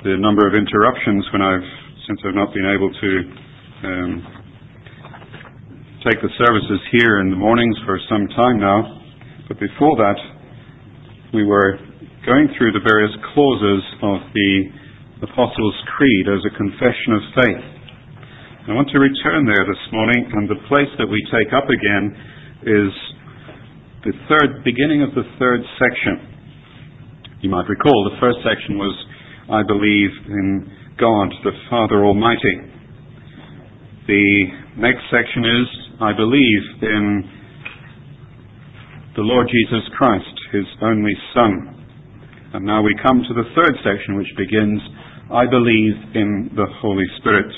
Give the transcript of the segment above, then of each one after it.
a number of interruptions since I've not been able to take the services here in the mornings for some time now. But before that, we were going through the various clauses of the Apostles' Creed as a confession of faith. I want to return there this morning, and the place that we take up again is the beginning of the third section. You might recall the first section was, I believe in God the Father Almighty. The next section is, I believe in the Lord Jesus Christ, His only Son. And now we come to the third section, which begins, I believe in the Holy Spirit.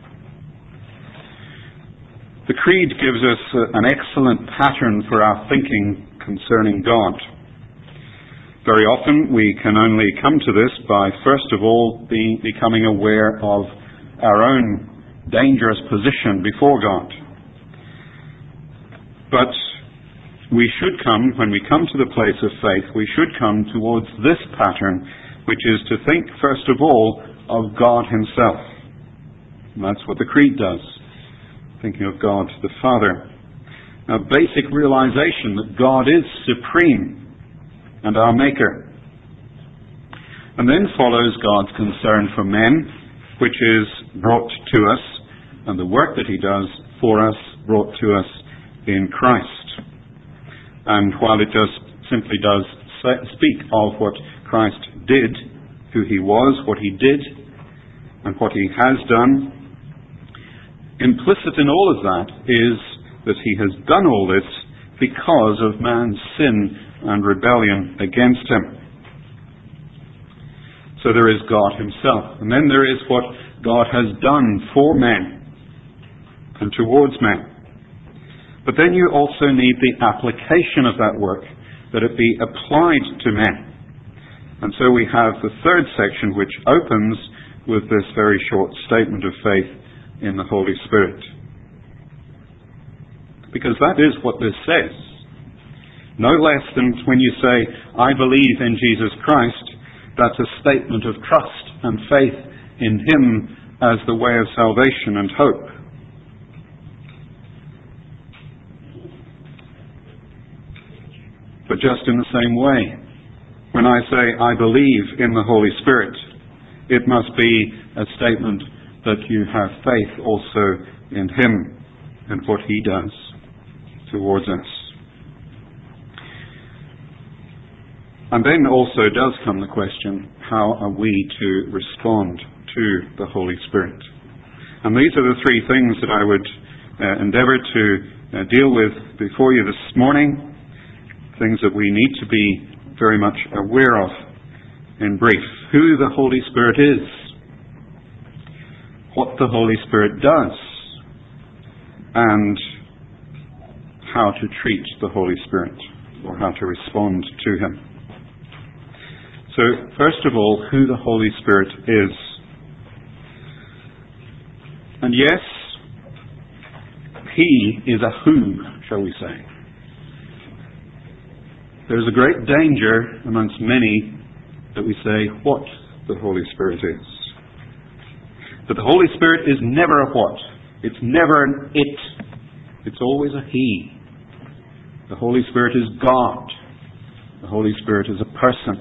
The Creed gives us an excellent pattern for our thinking concerning God. Very often we can only come to this by, first of all, becoming aware of our own dangerous position before God. But we should come, when we come to the place of faith, we should come towards this pattern, which is to think, first of all, of God Himself. And that's what the Creed does, thinking of God the Father. A basic realization that God is supreme and our Maker. And then follows God's concern for men, which is brought to us, and the work that He does for us, brought to us in Christ. And while it just simply does speak of what Christ did, who He was, what He did, and what He has done, implicit in all of that is that He has done all this because of man's sin and rebellion against Him. So there is God Himself, and then there is what God has done for men and towards men. But then you also need the application of that work, that it be applied to men. And so we have the third section, which opens with this very short statement of faith in the Holy Spirit. Because that is what this says. No less than when you say, I believe in Jesus Christ, that's a statement of trust and faith in Him as the way of salvation and hope. But just in the same way, when I say, I believe in the Holy Spirit, it must be a statement that you have faith also in Him and what He does towards us. And then also does come the question, how are we to respond to the Holy Spirit? And these are the three things that I would endeavour to deal with before you this morning, things that we need to be very much aware of in brief. Who the Holy Spirit is, what the Holy Spirit does, and how to treat the Holy Spirit, or how to respond to Him. So, first of all, who the Holy Spirit is. And yes, He is a who, shall we say. There's a great danger amongst many that we say what the Holy Spirit is. But the Holy Spirit is never a what. It's never an it. It's always a He. The Holy Spirit is God. The Holy Spirit is a person.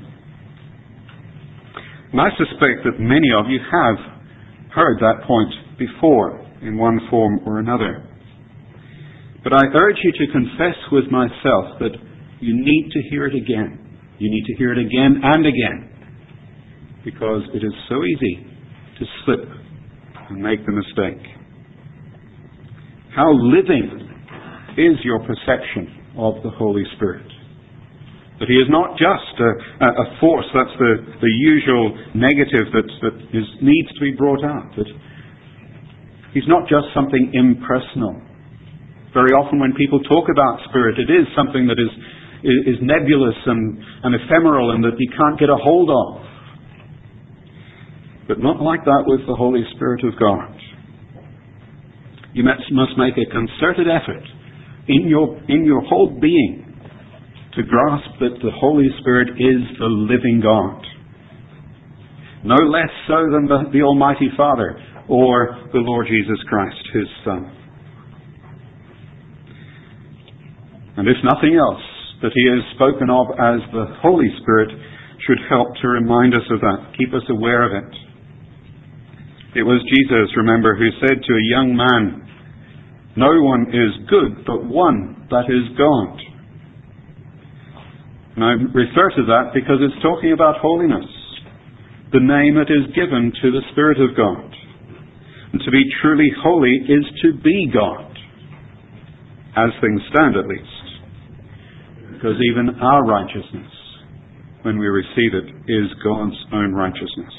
And I suspect that many of you have heard that point before in one form or another. But I urge you to confess with myself that you need to hear it again. You need to hear it again and again. Because it is so easy to slip and make the mistake. How living is your perception of the Holy Spirit? That He is not just a force, that's the usual negative that needs to be brought out. That He's not just something impersonal. Very often when people talk about Spirit, it is something that is nebulous and ephemeral and that you can't get a hold of. But not like that with the Holy Spirit of God. You must make a concerted effort in your whole being to grasp that the Holy Spirit is the living God. no less so than the Almighty Father or the Lord Jesus Christ, his Son. And if nothing else, that he is spoken of as the Holy Spirit should help to remind us of that, keep us aware of it. It was Jesus, remember, who said to a young man, "No one is good but one, that is God." And I refer to that because it's talking about holiness, the name that is given to the Spirit of God. And to be truly holy is to be God, as things stand at least. Because even our righteousness, when we receive it, is God's own righteousness.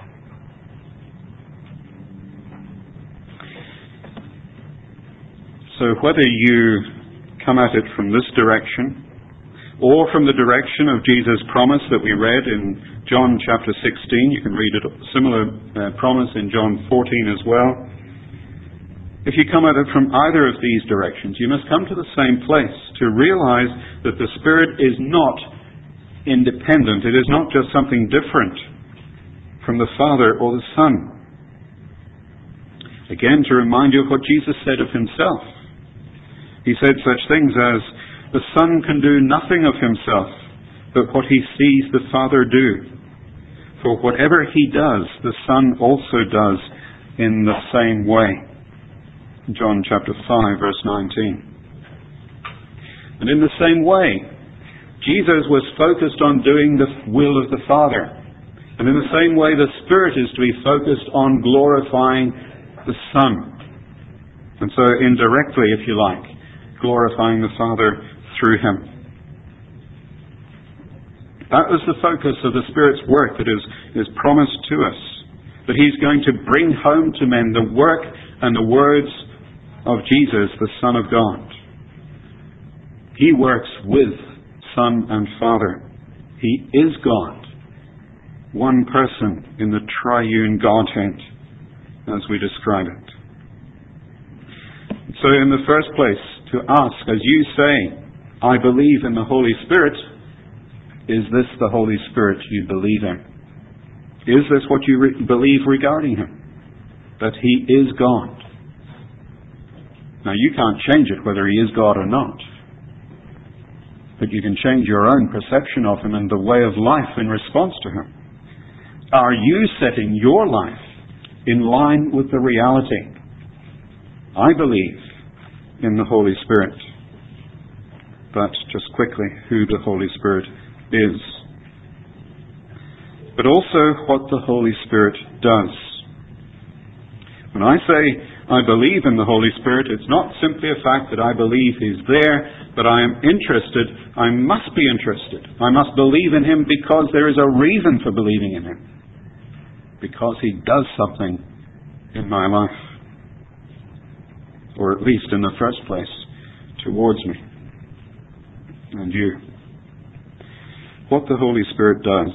So whether you come at it from this direction, or from the direction of Jesus' promise that we read in John chapter 16, you can read a similar promise in John 14 as well. If you come at it from either of these directions, you must come to the same place to realize that the Spirit is not independent. It is not just something different from the Father or the Son. Again, to remind you of what Jesus said of himself. He said such things as, "The Son can do nothing of himself, but what he sees the Father do. For whatever he does, the Son also does in the same way." John chapter 5, verse 19. And in the same way, Jesus was focused on doing the will of the Father. And in the same way, the Spirit is to be focused on glorifying the Son. And so indirectly, if you like, glorifying the Father through him. That was the focus of the Spirit's work that is promised to us. That he's going to bring home to men the work and the words of Jesus, the Son of God. He works with Son and Father. He is God, one person in the triune Godhead, as we describe it. So in the first place, to ask, as you say, "I believe in the Holy Spirit," is this the Holy Spirit you believe in? Is this what you believe regarding him? That he is God? Now you can't change it whether he is God or not. But you can change your own perception of him and the way of life in response to him. Are you setting your life in line with the reality? I believe in the Holy Spirit. But just quickly, who the Holy Spirit is. But also what the Holy Spirit does. When I say I believe in the Holy Spirit, it's not simply a fact that I believe he's there, but I am interested. I must be interested. I must believe in him because there is a reason for believing in him. Because he does something in my life. Or at least in the first place, towards me and you. What the Holy Spirit does.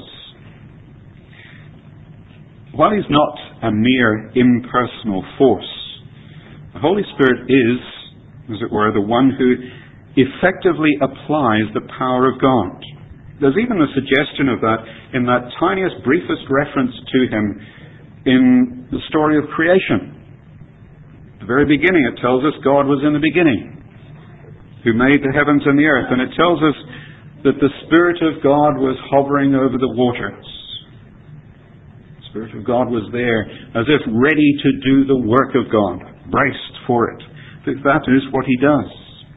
While he's not a mere impersonal force, the Holy Spirit is, as it were, the one who effectively applies the power of God. There's even a suggestion of that in that tiniest, briefest reference to him in the story of creation. At the very beginning it tells us God was in the beginning, who made the heavens and the earth. And it tells us that the Spirit of God was hovering over the waters. The Spirit of God was there, as if ready to do the work of God, braced for it. That is what he does.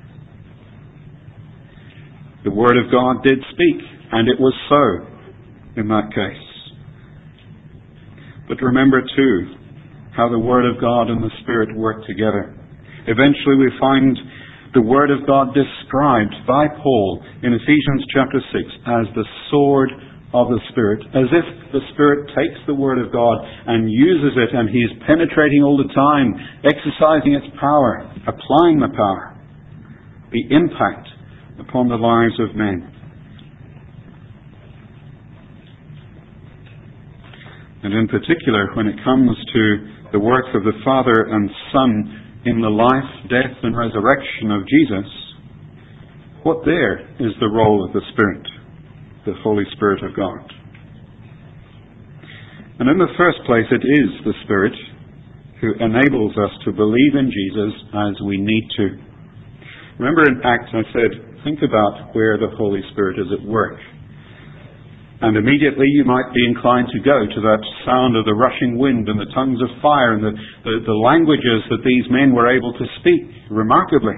The Word of God did speak, and it was so in that case. But remember too, how the Word of God and the Spirit work together. Eventually we find the Word of God described by Paul in Ephesians chapter 6 as the sword of the Spirit, as if the Spirit takes the Word of God and uses it, and He is penetrating all the time, exercising its power, applying the power, the impact upon the lives of men. And in particular, when it comes to the work of the Father and Son in the life, death and resurrection of Jesus, what there is the role of the Spirit, the Holy Spirit of God? And in the first place, it is the Spirit who enables us to believe in Jesus as we need to. Remember in Acts I said, think about where the Holy Spirit is at work. And immediately you might be inclined to go to that sound of the rushing wind and the tongues of fire and the languages that these men were able to speak remarkably.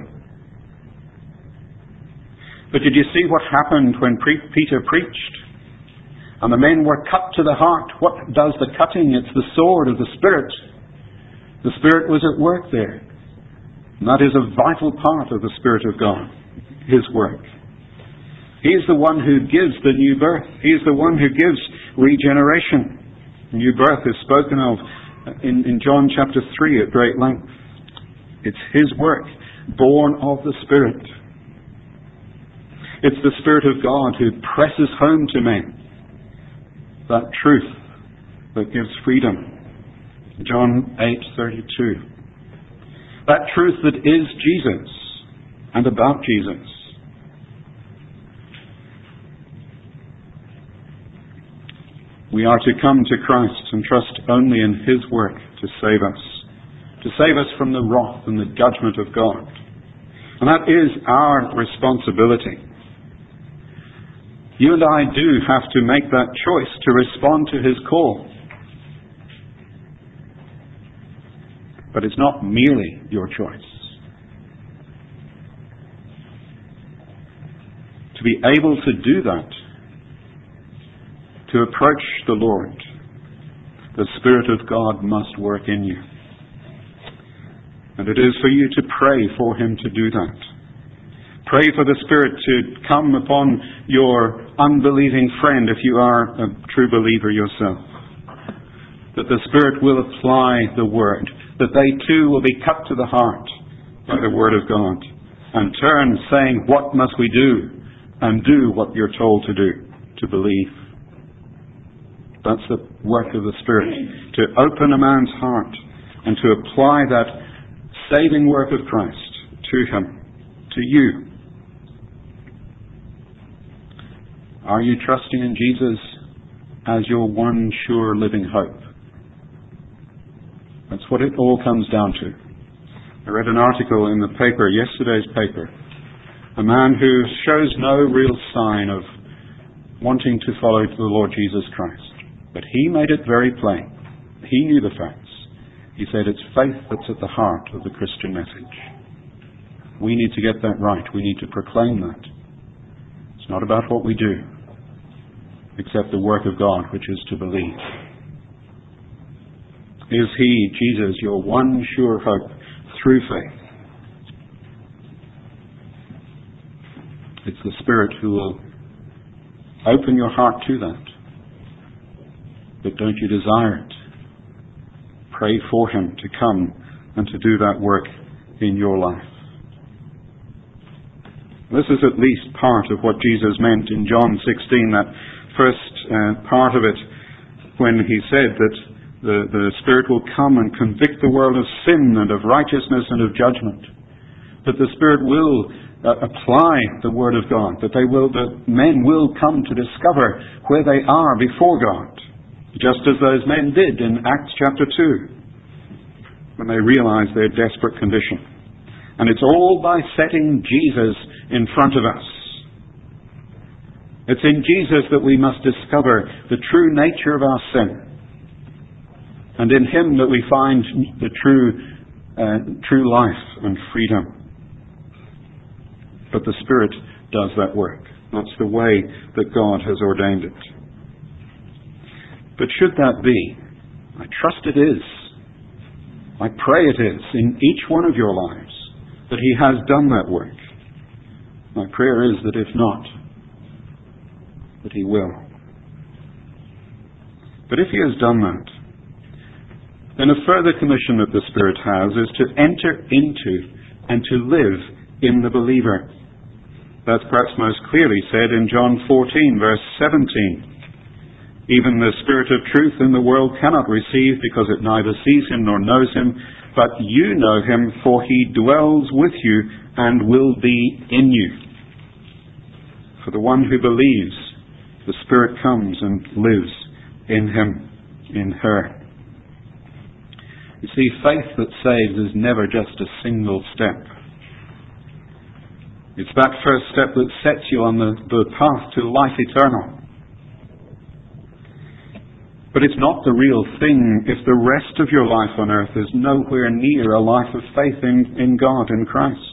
But did you see what happened when Peter preached? And the men were cut to the heart. What does the cutting? It's the sword of the Spirit. The Spirit was at work there. And that is a vital part of the Spirit of God, His work. He is the one who gives the new birth. He is the one who gives regeneration. New birth is spoken of in John chapter 3 at great length. It's His work, born of the Spirit. It's the Spirit of God who presses home to men that truth that gives freedom. John 8:32. That truth that is Jesus and about Jesus. We are to come to Christ and trust only in His work to save us from the wrath and the judgment of God. And that is our responsibility. You and I do have to make that choice to respond to His call. But it's not merely your choice. To be able to do that, to approach the Lord, the Spirit of God must work in you. And it is for you to pray for Him to do that. Pray for the Spirit to come upon your unbelieving friend if you are a true believer yourself. That the Spirit will apply the Word, that they too will be cut to the heart by the Word of God and turn saying, what must we do? And do what you're told to do, to believe. That's the work of the Spirit, to open a man's heart and to apply that saving work of Christ to him, to you. Are you trusting in Jesus as your one sure living hope? That's what it all comes down to. I read an article in the paper, yesterday's paper, a man who shows no real sign of wanting to follow the Lord Jesus Christ. But he made it very plain. He knew the facts. He said it's faith that's at the heart of the Christian message. We need to get that right. We need to proclaim that. It's not about what we do, except the work of God, which is to believe. Is He, Jesus, your one sure hope through faith? It's the Spirit who will open your heart to that. But don't you desire it? Pray for Him to come and to do that work in your life. This is at least part of what Jesus meant in John 16, that first part of it, when He said that the Spirit will come and convict the world of sin and of righteousness and of judgment. That the Spirit will apply the Word of God. That men will come to discover where they are before God. Just as those men did in Acts chapter 2, when they realized their desperate condition. And it's all by setting Jesus in front of us. It's in Jesus that we must discover the true nature of our sin. And in Him that we find the true life and freedom. But the Spirit does that work. That's the way that God has ordained it. But should that be, I trust it is, I pray it is, in each one of your lives, that He has done that work. My prayer is that if not, that He will. But if He has done that, then a further commission that the Spirit has is to enter into and to live in the believer. That's perhaps most clearly said in John 14, verse 17. Even the Spirit of truth in the world cannot receive, because it neither sees Him nor knows Him, but you know Him, for He dwells with you and will be in you. For the one who believes, the Spirit comes and lives in him. in her. You see, faith that saves is never just a single step. It's that first step that sets you on the path to life eternal. But it's not the real thing if the rest of your life on earth is nowhere near a life of faith in God, in Christ.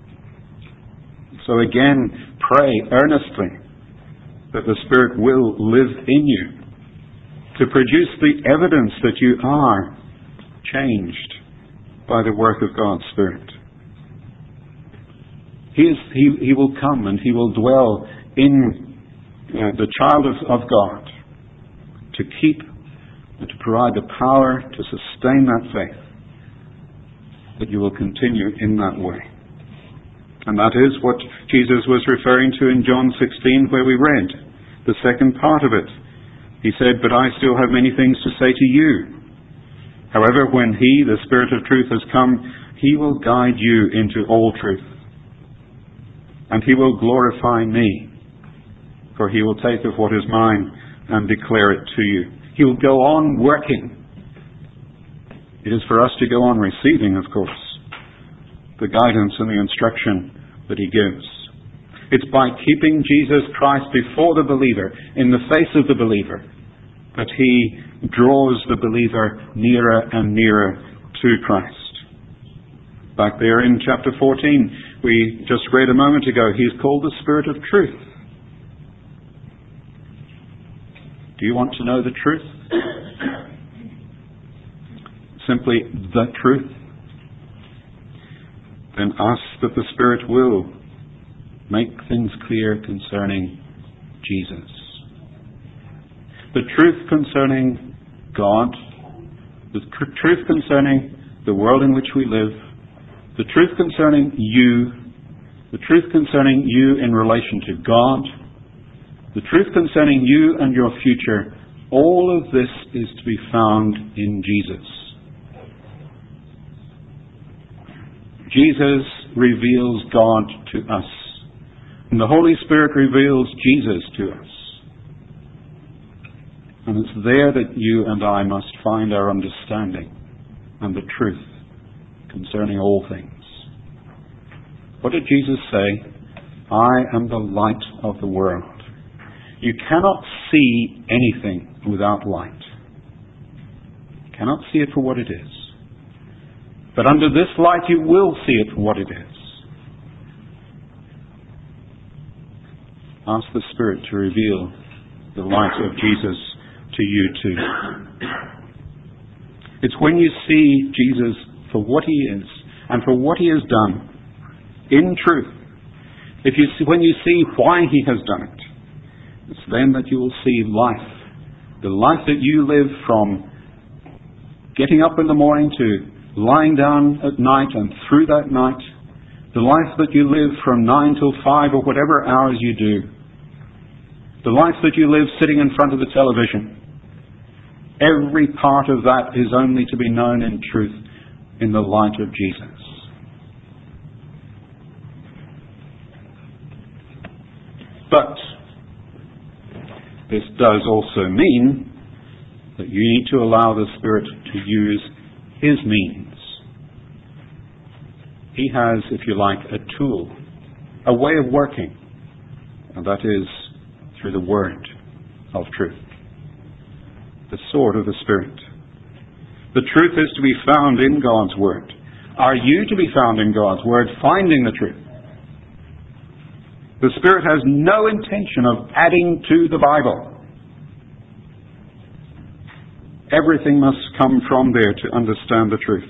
So again, pray earnestly that the Spirit will live in you to produce the evidence that you are changed by the work of God's Spirit. He will come and He will dwell in the child of God to keep and to provide the power to sustain that faith, that you will continue in that way. And that is what Jesus was referring to in John 16, where we read the second part of it. He said, "But I still have many things to say to you. However, when He, the Spirit of truth, has come, He will guide you into all truth. And He will glorify me, for He will take of what is mine and declare it to you." He will go on working. It is for us to go on receiving, of course, the guidance and the instruction that He gives. It's by keeping Jesus Christ before the believer, in the face of the believer, that He draws the believer nearer and nearer to Christ. Back there in chapter 14, we just read a moment ago, He is called the Spirit of Truth. Do you want to know the truth? Simply the truth? Then ask that the Spirit will make things clear concerning Jesus. The truth concerning God, the truth concerning the world in which we live, the truth concerning you, the truth concerning you in relation to God, the truth concerning you and your future, all of this is to be found in Jesus. Jesus reveals God to us, and the Holy Spirit reveals Jesus to us. And it's there that you and I must find our understanding and the truth concerning all things. What did Jesus say? I am the light of the world. You cannot see anything without light. You cannot see it for what it is. But under this light you will see it for what it is. Ask the Spirit to reveal the light of Jesus to you too. It's when you see Jesus for what He is and for what He has done in truth, when you see why He has done it, it's then that you will see life. The life that you live from getting up in the morning to lying down at night and through that night. The life that you live from 9 till 5 or whatever hours you do. The life that you live sitting in front of the television. Every part of that is only to be known in truth in the light of Jesus. But this does also mean that you need to allow the Spirit to use His means. He has, if you like, a tool, a way of working, and that is through the Word of truth, the sword of the Spirit. The truth is to be found in God's Word. Are you to be found in God's Word, finding the truth? The Spirit has no intention of adding to the Bible. Everything must come from there to understand the truth.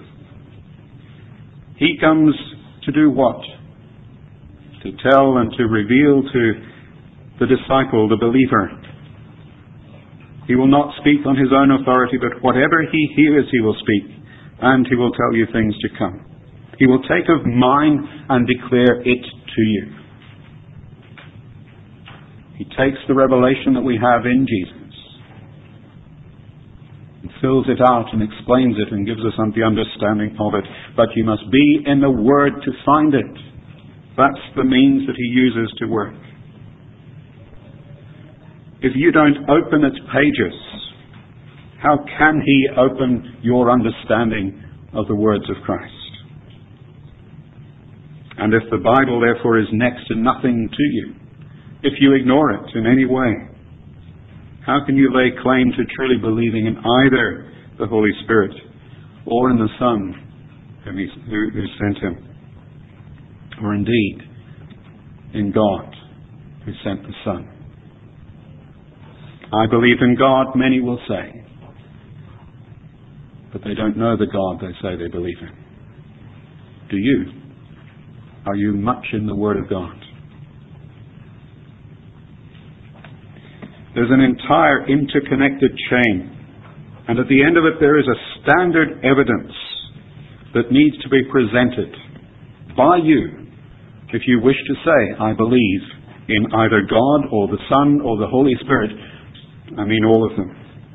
He comes to do what? To tell and to reveal to the disciple, the believer. He will not speak on his own authority, but whatever he hears he will speak, and he will tell you things to come. He will take of mine and declare it to you. He takes the revelation that we have in Jesus and fills it out and explains it and gives us the understanding of it. But you must be in the Word to find it. That's the means that He uses to work. If you don't open its pages, How can He open your understanding of the words of Christ? And if the Bible, therefore, is next to nothing to you, if you ignore it in any way, how can you lay claim to truly believing in either the Holy Spirit or in the Son who sent Him, or indeed in God who sent the Son? I believe in God, many will say, but they don't know the God they say they believe in. Do you? Are you much in the Word of God? There's an entire interconnected chain, and at the end of it there is a standard evidence that needs to be presented by you if you wish to say, I believe in either God or the Son or the Holy Spirit. I mean all of them.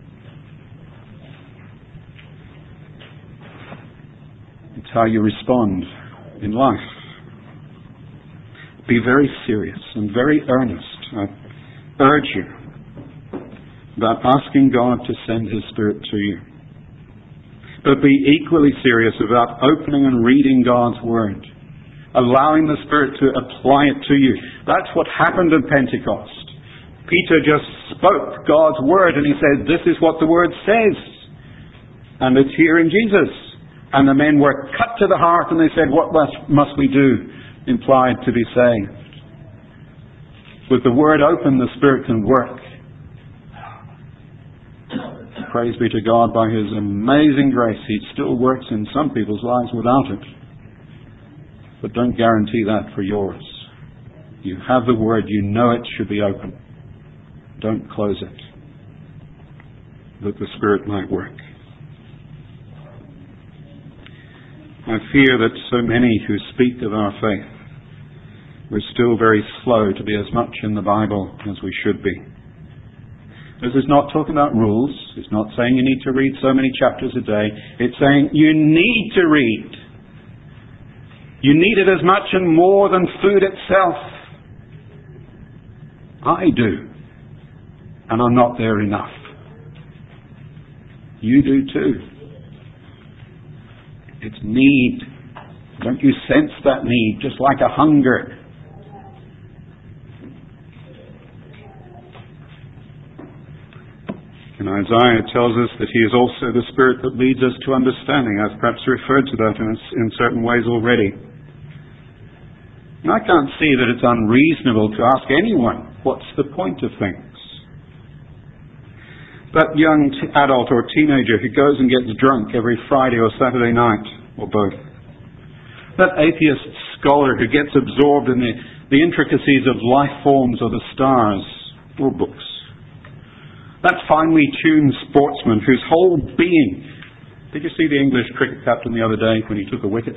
It's how you respond in life. Be very serious and very earnest. I urge you about asking God to send His Spirit to you. But be equally serious about opening and reading God's Word, allowing the Spirit to apply it to you. That's what happened at Pentecost. Peter just spoke God's Word and he said, this is what the Word says. And it's here in Jesus. And the men were cut to the heart and they said, what must we do? Implied to be saved. With the Word open, the Spirit can work. Praise be to God, by His amazing grace, He still works in some people's lives without it. But don't guarantee that for yours. You have the Word, you know it should be open. Don't close it, that the Spirit might work. I fear that so many who speak of our faith, we're still very slow to be as much in the Bible as we should be. This is not talking about rules. It's not saying you need to read so many chapters a day. It's saying you need to read. You need it as much and more than food itself. I do. And I'm not there enough. You do too. It's need. Don't you sense that need? Just like a hunger. And Isaiah tells us that He is also the Spirit that leads us to understanding. I've perhaps referred to that in certain ways already. And I can't see that it's unreasonable to ask anyone, what's the point of things? That young adult or teenager who goes and gets drunk every Friday or Saturday night, or both. That atheist scholar who gets absorbed in the intricacies of life forms or the stars, or books. That finely tuned sportsman whose whole being... Did you see the English cricket captain the other day when he took a wicket?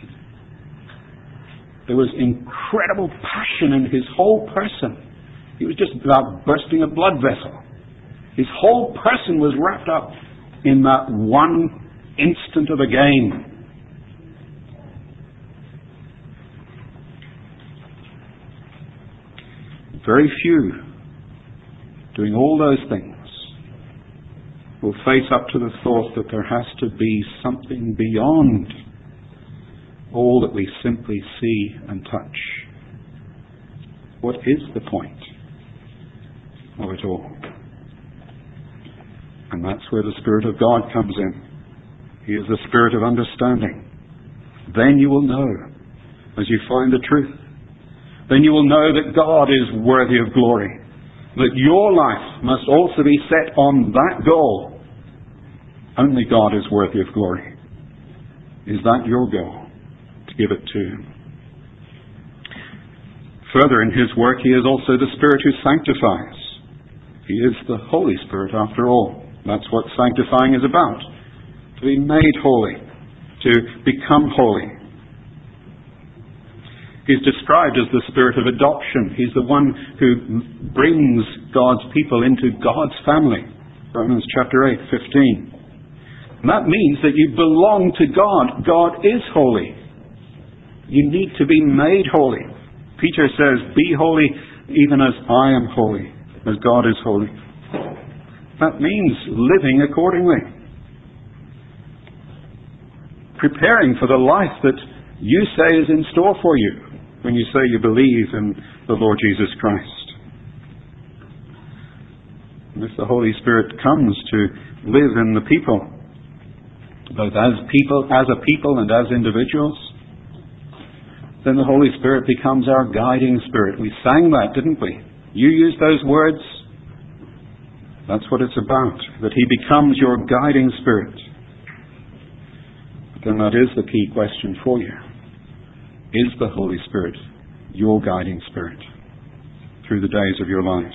There was incredible passion in his whole person. He was just about bursting a blood vessel. His whole person was wrapped up in that one instant of a game. Very few doing all those things will face up to the thought that there has to be something beyond all that we simply see and touch. What is the point of it all? And that's where the Spirit of God comes in. He is the Spirit of understanding. Then you will know, as you find the truth, then you will know that God is worthy of glory. That your life must also be set on that goal. Only God is worthy of glory. Is that your goal? To give it to Him. Further, in His work, He is also the Spirit who sanctifies. He is the Holy Spirit after all. That's what sanctifying is about. To be made holy. To become holy. He's described as the Spirit of adoption. He's the one who brings God's people into God's family. Romans chapter 8:15. And that means that you belong to God. God is holy. You need to be made holy. Peter says, be holy even as I am holy, as God is holy. That means living accordingly. Preparing for the life that you say is in store for you when you say you believe in the Lord Jesus Christ. And if the Holy Spirit comes to live in the people, both as a people and as individuals, then the Holy Spirit becomes our guiding spirit. We sang that, didn't we? You used those words. That's what it's about, that He becomes your guiding spirit. But then that is the key question for you. Is the Holy Spirit your guiding spirit through the days of your lives?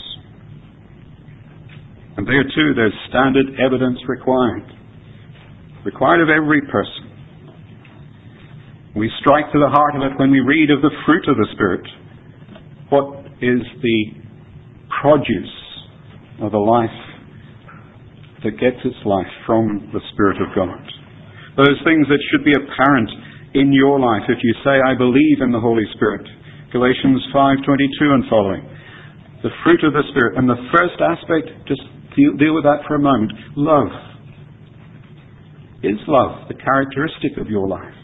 And there too, there's standard evidence required of every person. We strike to the heart of it when we read of the fruit of the Spirit. What is the produce of a life that gets its life from the Spirit of God? Those things that should be apparent in your life if you say, I believe in the Holy Spirit. Galatians 5:22 and following. The fruit of the Spirit. And the first aspect, just deal with that for a moment. Love. Is love the characteristic of your life?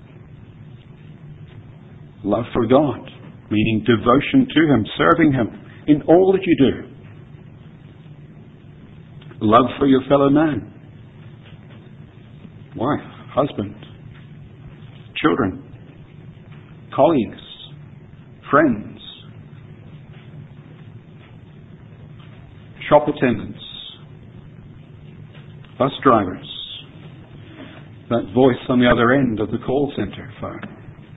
Love for God, meaning devotion to Him, serving Him in all that you do. Love for your fellow man, wife, husband, children, colleagues, friends, shop attendants, bus drivers, that voice on the other end of the call center phone.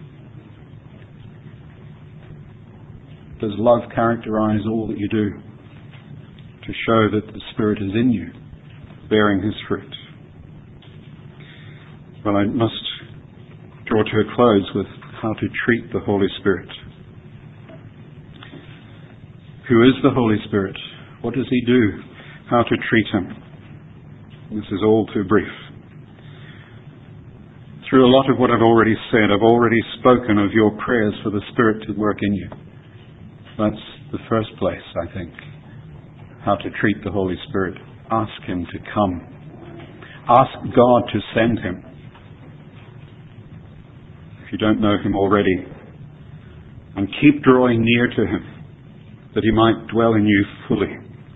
Does love characterize all that you do to show that the Spirit is in you, bearing His fruit? Well, I must draw to a close with how to treat the Holy Spirit. Who is the Holy Spirit? What does He do? How to treat Him? This is all too brief. Through a lot of what I've already said, I've already spoken of your prayers for the Spirit to work in you. That's the first place, I think, how to treat the Holy Spirit. Ask Him to come. Ask God to send Him. If you don't know Him already. And keep drawing near to Him, that He might dwell in you fully.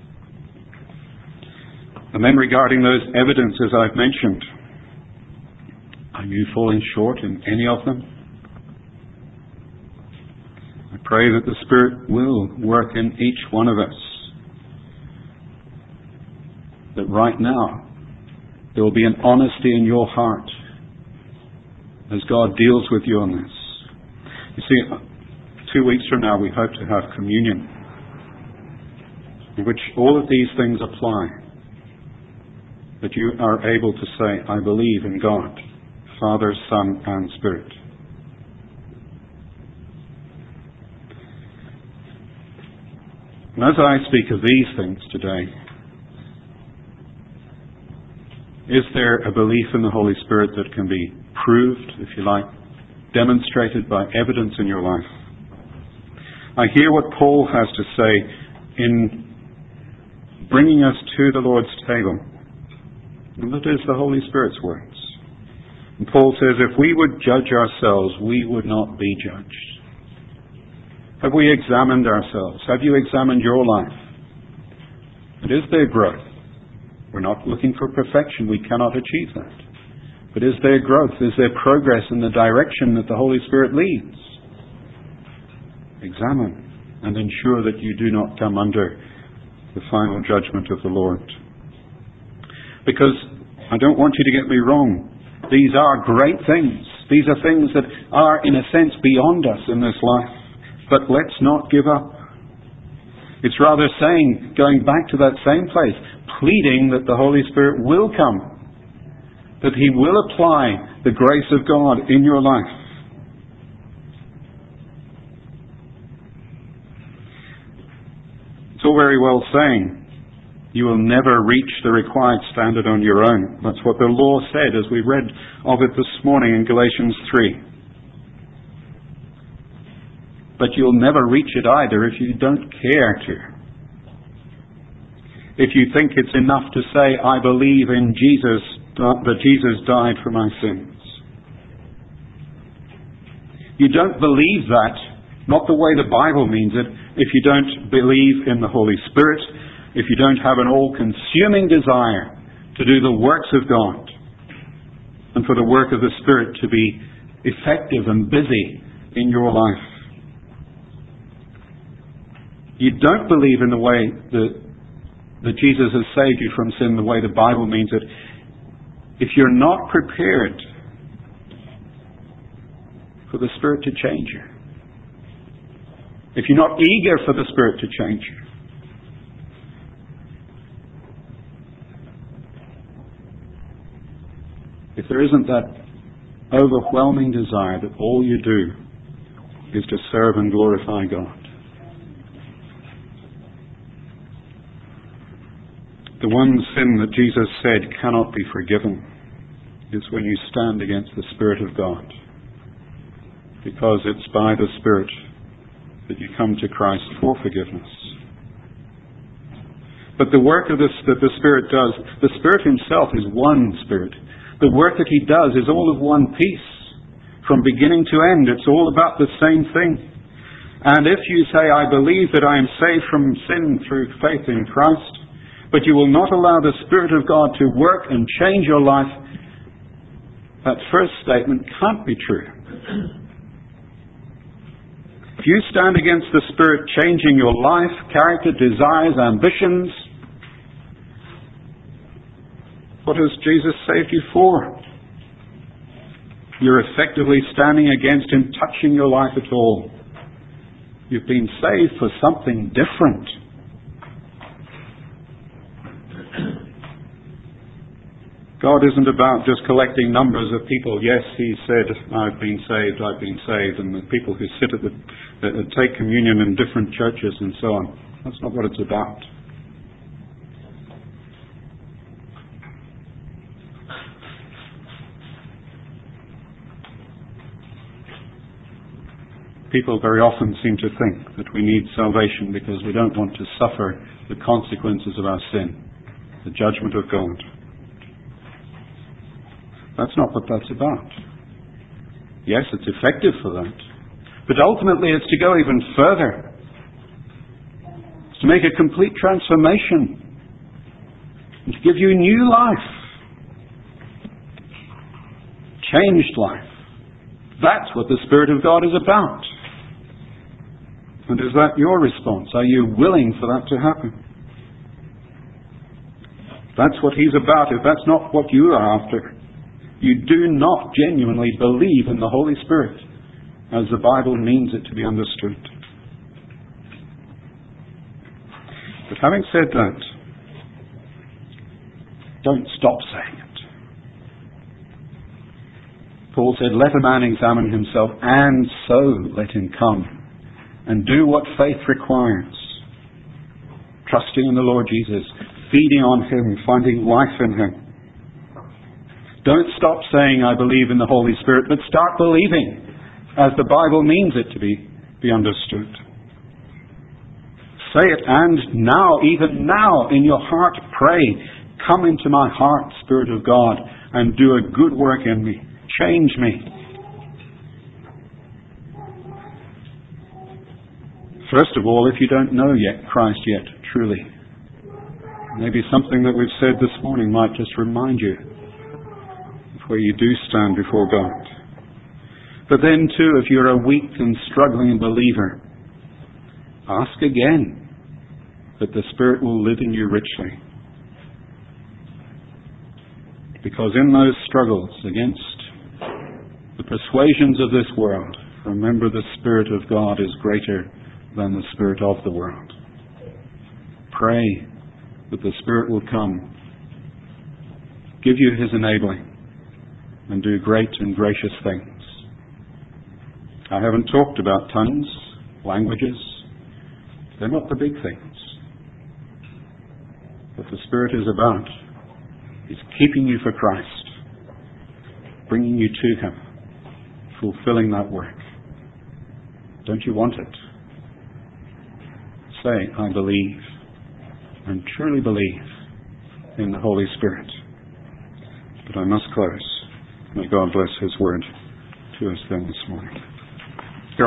And then regarding those evidences I've mentioned, are you falling short in any of them? I pray that the Spirit will work in each one of us. That right now there will be an honesty in your heart as God deals with you on this. You see, 2 weeks from now we hope to have communion, in which all of these things apply. That you are able to say, I believe in God, Father, Son, and Spirit. And as I speak of these things today, is there a belief in the Holy Spirit that can be proved, if you like, demonstrated by evidence in your life? I hear what Paul has to say in bringing us to the Lord's table. And that is the Holy Spirit's words. And Paul says, if we would judge ourselves, we would not be judged. Have we examined ourselves? Have you examined your life? And is there growth? We're not looking for perfection. We cannot achieve that. But is there growth? Is there progress in the direction that the Holy Spirit leads? Examine and ensure that you do not come under the final judgment of the Lord. Because I don't want you to get me wrong. These are great things. These are things that are, in a sense, beyond us in this life. But let's not give up. It's rather saying, going back to that same place, pleading that the Holy Spirit will come, that He will apply the grace of God in your life. It's all very well saying, you will never reach the required standard on your own. That's what the law said as we read of it this morning in Galatians 3. But you'll never reach it either if you don't care to. if you think it's enough to say, I believe in Jesus, that Jesus died for my sins. You don't believe that, not the way the Bible means it, if you don't believe in the Holy Spirit, if you don't have an all-consuming desire to do the works of God, and for the work of the Spirit to be effective and busy in your life. You don't believe in the way that Jesus has saved you from sin, the way the Bible means it, if you're not prepared for the Spirit to change you. If you're not eager for the Spirit to change you. If there isn't that overwhelming desire that all you do is to serve and glorify God. The one sin that Jesus said cannot be forgiven is when you stand against the Spirit of God. Because it's by the Spirit that you come to Christ for forgiveness. But the work of this that the Spirit does, the Spirit Himself is one Spirit. The work that He does is all of one piece. From beginning to end, it's all about the same thing. And if you say, I believe that I am saved from sin through faith in Christ, but you will not allow the Spirit of God to work and change your life, that first statement can't be true. If you stand against the Spirit changing your life, character, desires, ambitions, what has Jesus saved you for? You're effectively standing against Him touching your life at all. You've been saved for something different. God isn't about just collecting numbers of people. Yes, He said, I've been saved, and the people who sit take communion in different churches and so on. That's not what it's about. People very often seem to think that we need salvation because we don't want to suffer the consequences of our sin, the judgment of God. That's not what that's about. Yes, it's effective for that. But ultimately it's to go even further. It's to make a complete transformation. And to give you new life. Changed life. That's what the Spirit of God is about. And is that your response? Are you willing for that to happen? That's what He's about. If that's not what you are after, you do not genuinely believe in the Holy Spirit as the Bible means it to be understood. But having said that, don't stop saying it. Paul said, let a man examine himself, and so let him come and do what faith requires. Trusting in the Lord Jesus, feeding on Him, finding life in Him. Don't stop saying, I believe in the Holy Spirit, but start believing as the Bible means it to be understood. Say it, and now, even now, in your heart, pray, come into my heart, Spirit of God, and do a good work in me. Change me. First of all, if you don't know Christ yet, truly, maybe something that we've said this morning might just remind you where you do stand before God. But then too, if you're a weak and struggling believer, ask again that the Spirit will live in you richly. Because in those struggles against the persuasions of this world, remember the Spirit of God is greater than the spirit of the world. Pray that the Spirit will come, give you His enabling, and do great and gracious things. I haven't talked about tongues, languages. They're not the big things. What the Spirit is about is keeping you for Christ, bringing you to Him, fulfilling that work. Don't you want it? Say, I believe. and truly believe in the Holy Spirit. But I must close. May God bless His word to us then this morning.